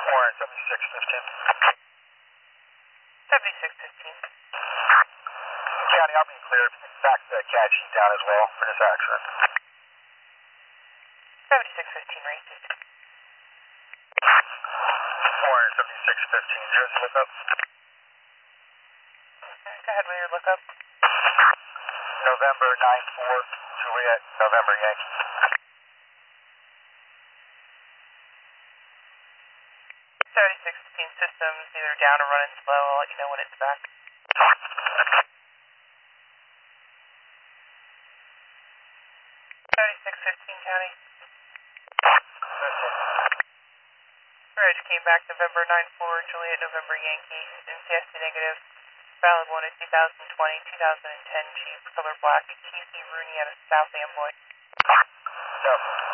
Warren 7615. 7615. County, I'll be cleared. Back the CAD sheet down as well for this accident. 7615 racing. Warren 7615. Jersey lookup. Okay, go ahead with your lookup. November 94 Juliet, November Yankee. 7615 systems either down or running slow. I'll let you know when it's back. 7615 County. Bridge came back November 94 Juliet, November Yankee. NCSC negative. Valid one is 2020, 2010 Jeep, color black. Casey Rooney out of South Amboy. Yep.